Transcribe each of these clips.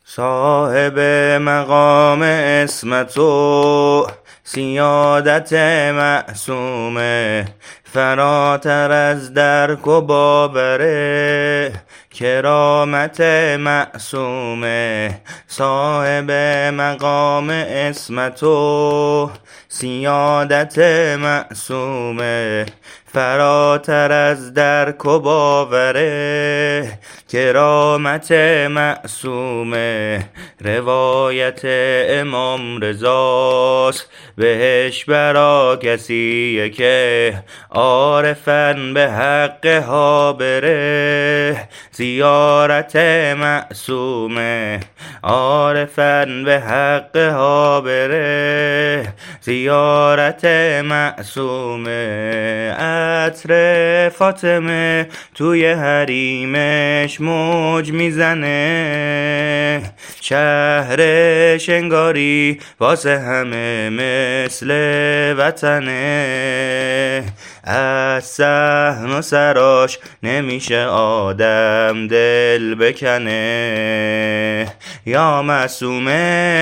صاحب مقام عصمت و سیادت معصومه، فراتر از درک و باور کرامت معصومه. صاحب مقام عصمت و سیادت معصومه، فراتر از درک و باور کرامت معصومه. روایت امام رضاست بهش برا کسیه که عارفن به حق ها بره. زیارت معصومه عارفن به حق ها بره. زیارت معصومه. عطر فاطمه توی حریمش موج میزنه، شهرش انگاری واسه همه مثل وطنه. از صحن و سراش نمیشه آدم دل بکنه. یا معصومه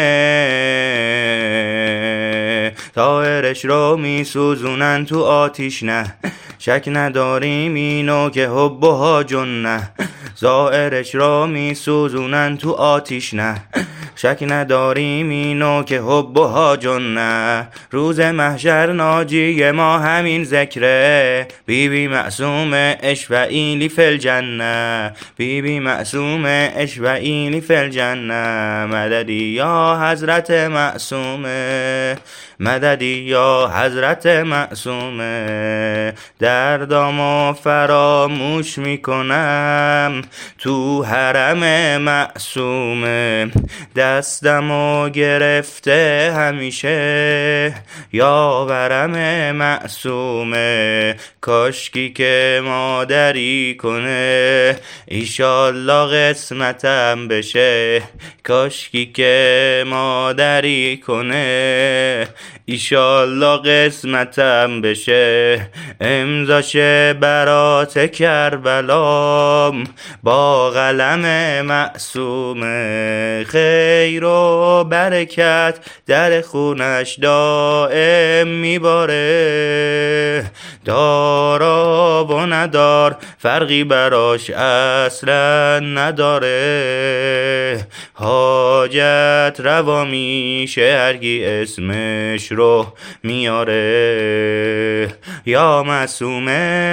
طاهرش رو میسوزونن تو آتیش، نه شک نداریم اینو که حب و ها جنه. ظاهرش رو میسوزونن تو آتیش، نه شک نداریم اینو که حب و ها جنه. روز محشر ناجی ما همین ذکره، بیبی معصومه اشفعیلی فی الجنه. بیبی معصومه اشفعیلی فی الجنه. مددی یا حضرت معصومه، مددی یا حضرت معصومه. دردامو فراموش میکنم تو حرم معصومه. دستمو گرفته همیشه یاورم معصومه. کاشکی که مادری کنه ایشالله قسمتم بشه. کاشکی که مادری کنه ایشالله قسمتم بشه. امضاشه برات کربلام با قلم معصومه. خیر و برکت در خونش دائم میباره. دارا و ندار فرقی براش اصلا نداره. حاجت روا میشه هرگی اسمش رو میاره. یا معصومه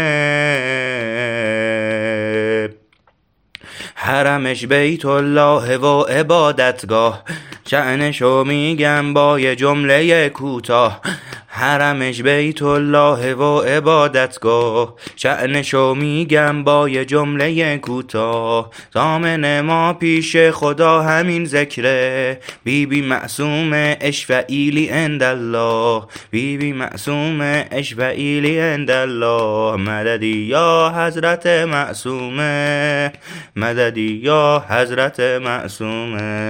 حرمش بیت الله و عبادتگاه، شأنشو میگم با یه جمله کوتاه. حرمش بیت الله و عبادتگاه، شأنشو میگم با یه جمله کوتاه. ضامن ما پیش خدا همین ذکره، بیبی معصومه اشفعیلی عند الله. بیبی معصومه اشفعیلی عند الله. مددی یا حضرت معصومه، مددی یا حضرت معصومه.